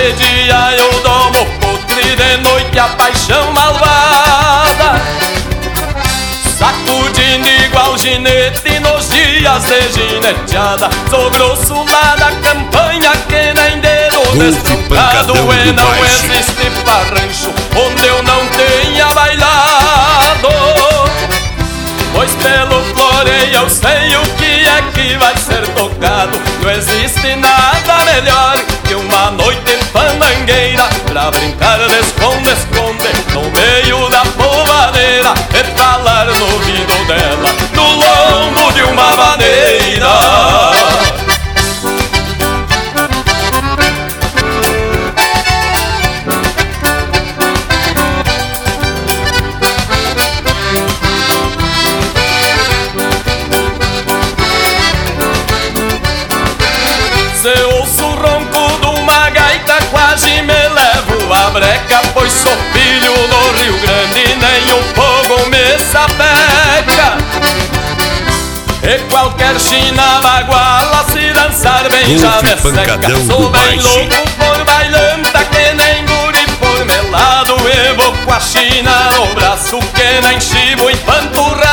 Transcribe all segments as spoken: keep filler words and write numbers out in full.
de dia eu domo putre, de noite a paixão malvada, sacudindo igual ginete nos dias de gineteada. Sou grosso lá da campanha que nem dedo destroncado, e não existe parrancho onde eu não tenha bailado, pois pelo floreio eu sei o que é que vai ser tocado. Não existe nada melhor que uma noite fandangueira pra brincar de esconde-esconde no meio da polvadeira e falar no ouvido dela no lombo de uma maneira. Se ouço o ronco de uma gaita quase me levo a breca, pois sou filho do Rio Grande e nem o fogo me sapeca. E qualquer china baguala se dançar bem já me seca. Sou bem louco por bailanta que nem guri por melado, e vou com a china no braço que nem chivo empanturrado,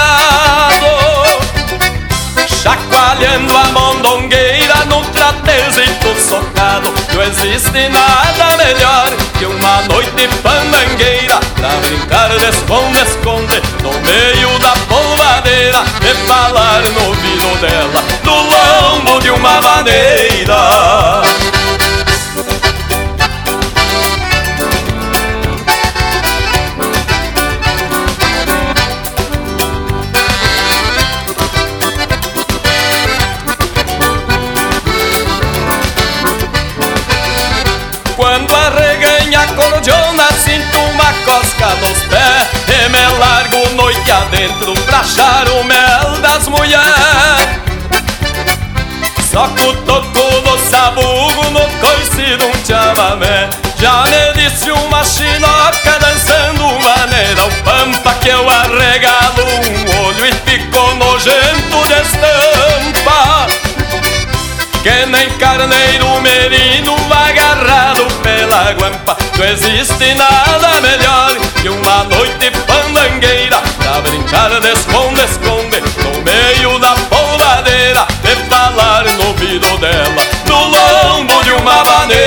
chacoalhando a mondongueira no tratezito socado. Não existe nada melhor que uma noite fandangueira pra brincar de esconde-esconde no meio da polvadeira e falar no ouvido dela no lombo de uma maneira. Quando arreganha a cordiona sinto uma cosca nos pés e me largo noite adentro pra achar o mel das mulheres. Só com o toco do sabugo no coice de um chamamé já me disse uma chinoca dançando maneira o pampa que eu arregalo um olho e fico nojento de estampa, que nem carneiro merino agarrado pela guampa. Não existe nada melhor que uma noite fandangueira pra brincar de esconde-esconde no meio da polvadeira e falar no ouvido dela no lombo de uma maneira.